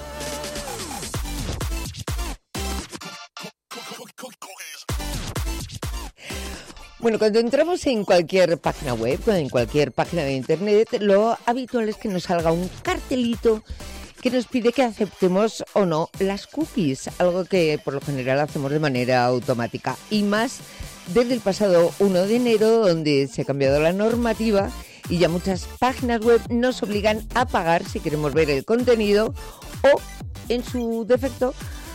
Eli, Bueno, cuando entramos en cualquier página web, en cualquier página de internet, lo habitual es que nos salga un cartelito que nos pide que aceptemos o no las cookies, algo que por lo general hacemos de manera automática. Y más desde el pasado primero de enero, donde se ha cambiado la normativa y ya muchas páginas web nos obligan a pagar si queremos ver el contenido o, en su defecto,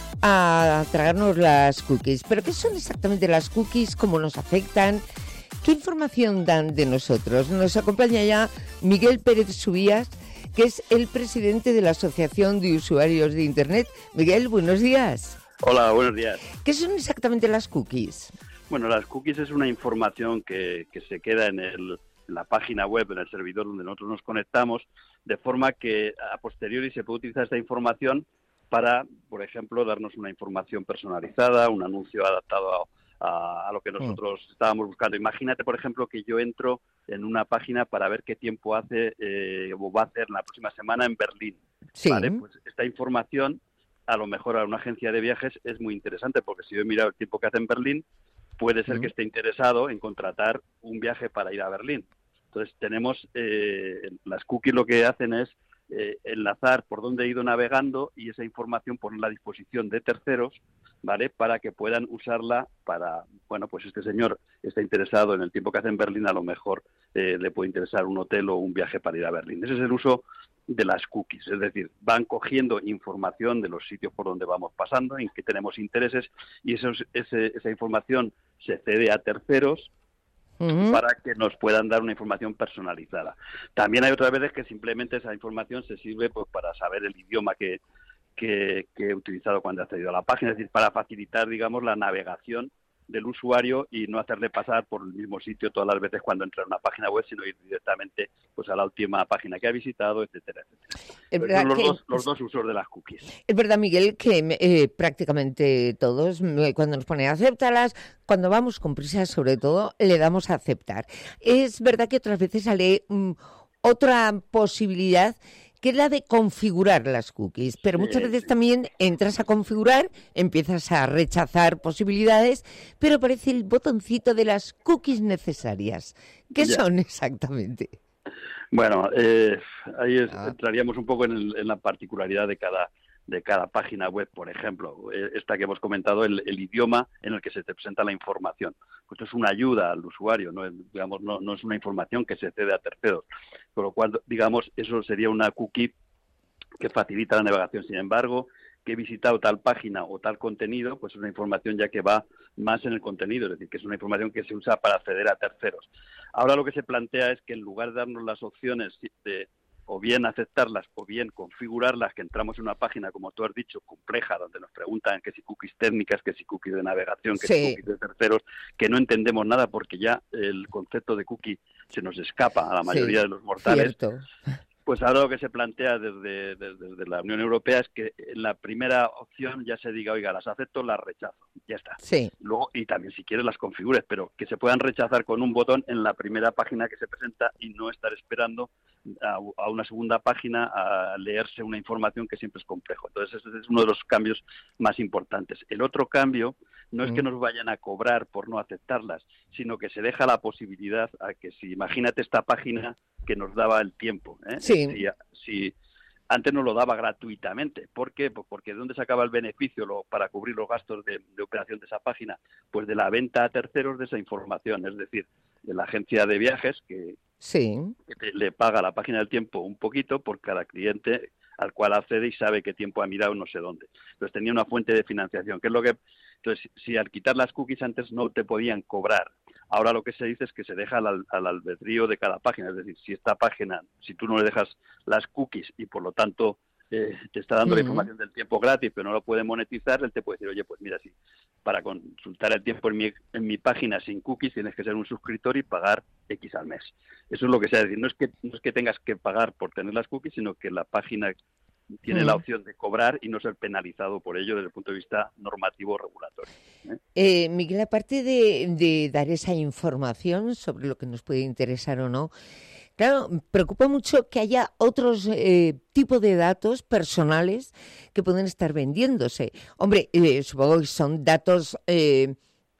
a tragarnos las cookies. ¿Pero qué son exactamente las cookies? ¿Cómo nos afectan? ¿Qué información dan de nosotros? Nos acompaña ya Miguel Pérez Subías, que es el presidente de la Asociación de Usuarios de Internet. Miguel, buenos días. Hola, buenos días. ¿Qué son exactamente las cookies? Bueno, las cookies es una información que, que se queda en, el, en la página web, en el servidor donde nosotros nos conectamos, de forma que a posteriori se puede utilizar esta información para, por ejemplo, darnos una información personalizada, un anuncio adaptado a, a, a lo que nosotros mm. estábamos buscando. Imagínate, por ejemplo, que yo entro en una página para ver qué tiempo hace eh, o va a hacer la próxima semana en Berlín. Sí. ¿Vale? Pues esta información, a lo mejor a una agencia de viajes es muy interesante, porque si yo he mirado el tiempo que hace en Berlín, puede ser mm. que esté interesado en contratar un viaje para ir a Berlín. Entonces, tenemos eh, las cookies, lo que hacen es Eh, enlazar por dónde he ido navegando y esa información ponerla a disposición de terceros, ¿vale? Para que puedan usarla para, bueno, pues este señor está interesado en el tiempo que hace en Berlín, a lo mejor eh, le puede interesar un hotel o un viaje para ir a Berlín. Ese es el uso de las cookies, es decir, van cogiendo información de los sitios por donde vamos pasando, en que tenemos intereses, y eso, ese, esa información se cede a terceros, Uh-huh. para que nos puedan dar una información personalizada. También hay otras veces que simplemente esa información se sirve pues para saber el idioma que, que, que he utilizado cuando he accedido a la página, es decir, para facilitar, digamos, la navegación del usuario y no hacerle pasar por el mismo sitio todas las veces cuando entra a una página web, sino ir directamente pues a la última página que ha visitado, etcétera, etcétera. Son los, que, dos, los dos usos de las cookies. Es verdad, Miguel, que eh, prácticamente todos, cuando nos pone acéptalas, cuando vamos con prisa, sobre todo, le damos a aceptar. Es verdad que otras veces sale um, otra posibilidad, que es la de configurar las cookies, pero muchas sí, veces sí. también entras a configurar, empiezas a rechazar posibilidades, pero aparece el botoncito de las cookies necesarias. ¿Qué ya. son exactamente? Bueno, eh, ahí es, ah. entraríamos un poco en, el, en la particularidad de cada de cada página web, por ejemplo, esta que hemos comentado, el, el idioma en el que se te presenta la información. Pues esto es una ayuda al usuario, no es, digamos, no, no es una información que se cede a terceros, por lo cual, digamos, eso sería una cookie que facilita la navegación. Sin embargo, que he visitado tal página o tal contenido, pues es una información ya que va más en el contenido, es decir, que es una información que se usa para acceder a terceros. Ahora lo que se plantea es que en lugar de darnos las opciones de o bien aceptarlas o bien configurarlas, que entramos en una página, como tú has dicho, compleja, donde nos preguntan que si cookies técnicas, que si cookies de navegación, que sí. si cookies de terceros, que no entendemos nada porque ya el concepto de cookie se nos escapa a la mayoría sí, de los mortales. Cierto. Pues ahora lo que se plantea desde, desde, desde la Unión Europea es que en la primera opción ya se diga, oiga, las acepto, las rechazo, ya está. Sí. Luego, y también si quieres las configures, pero que se puedan rechazar con un botón en la primera página que se presenta y no estar esperando a, a una segunda página a leerse una información que siempre es complejo. Entonces ese es uno de los cambios más importantes. El otro cambio no es que nos vayan a cobrar por no aceptarlas, sino que se deja la posibilidad a que si, imagínate esta página que nos daba el tiempo, ¿eh? Sí. Si, si antes nos lo daba gratuitamente. ¿Por qué? Pues porque ¿de dónde sacaba el beneficio lo, para cubrir los gastos de, de operación de esa página? Pues de la venta a terceros de esa información, es decir, de la agencia de viajes que, sí. que te, le paga a la página del tiempo un poquito por cada cliente al cual accede y sabe qué tiempo ha mirado no sé dónde. Entonces tenía una fuente de financiación, que es lo que... Entonces, si al quitar las cookies antes no te podían cobrar, ahora lo que se dice es que se deja al, al albedrío de cada página. Es decir, si esta página, si tú no le dejas las cookies y por lo tanto eh, te está dando uh-huh. la información del tiempo gratis, pero no lo puede monetizar, él te puede decir, oye, pues mira, si para consultar el tiempo en mi, en mi página sin cookies tienes que ser un suscriptor y pagar X al mes. Eso es lo que se ha de decir. No es que, no es que tengas que pagar por tener las cookies, sino que la página tiene mm. la opción de cobrar y no ser penalizado por ello desde el punto de vista normativo regulatorio. ¿eh? Eh, Miguel, aparte de, de dar esa información sobre lo que nos puede interesar o no, claro, preocupa mucho que haya otros eh, tipos de datos personales que pueden estar vendiéndose. Hombre, eh, supongo que son datos, eh,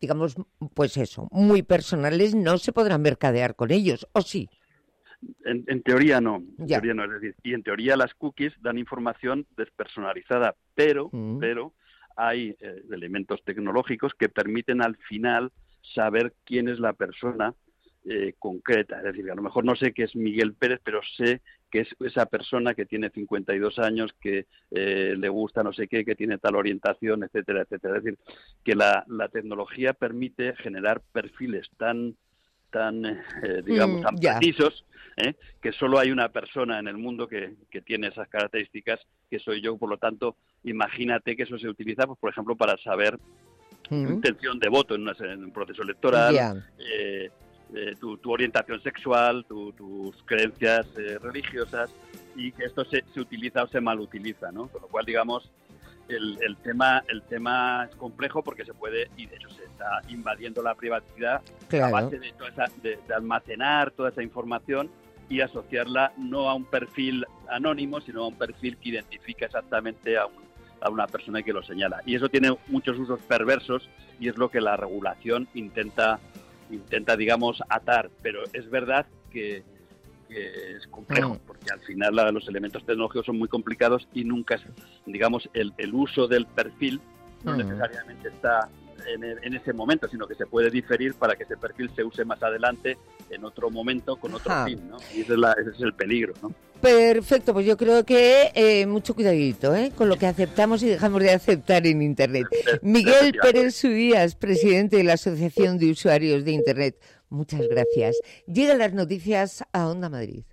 digamos, pues eso, muy personales, no se podrán mercadear con ellos, ¿o sí? En, en teoría no, en Ya. teoría no, es decir, y en teoría las cookies dan información despersonalizada, pero, Mm. pero hay eh, elementos tecnológicos que permiten al final saber quién es la persona eh, concreta. Es decir, a lo mejor no sé que es Miguel Pérez, pero sé que es esa persona que tiene cincuenta y dos años, que eh, le gusta no sé qué, que tiene tal orientación, etcétera, etcétera. Es decir, que la, la tecnología permite generar perfiles tan tan, eh, digamos, Mm, tan ya. precisos, ¿eh? que solo hay una persona en el mundo que, que tiene esas características, que soy yo. Por lo tanto, imagínate que eso se utiliza, pues, por ejemplo, para saber tu Mm. intención de voto en, una- en un proceso electoral, Ya. eh, eh, tu, tu orientación sexual, tu- tus creencias eh, religiosas, y que esto se, se utiliza o se malutiliza, ¿no? Con lo cual, digamos, el, el tema el tema es complejo porque se puede, y de hecho se está invadiendo la privacidad Claro. a base de, toda esa- de- de almacenar toda esa información y asociarla no a un perfil anónimo, sino a un perfil que identifica exactamente a, un- a una persona y que lo señala. Y eso tiene muchos usos perversos y es lo que la regulación intenta, intenta digamos, atar. Pero es verdad que, que es complejo, Mm. porque al final la- los elementos tecnológicos son muy complicados y nunca, es, digamos, el, el uso del perfil no Mm. necesariamente está en, el- en ese momento, sino que se puede diferir para que ese perfil se use más adelante en otro momento con otro Ajá. fin, ¿no? Y ese es, la- ese es el peligro, ¿no? Perfecto, pues yo creo que eh, mucho cuidadito ¿eh? con lo que aceptamos y dejamos de aceptar en Internet. Miguel Pérez Subías, presidente de la Asociación de Usuarios de Internet, muchas gracias. Llegan las noticias a Onda Madrid.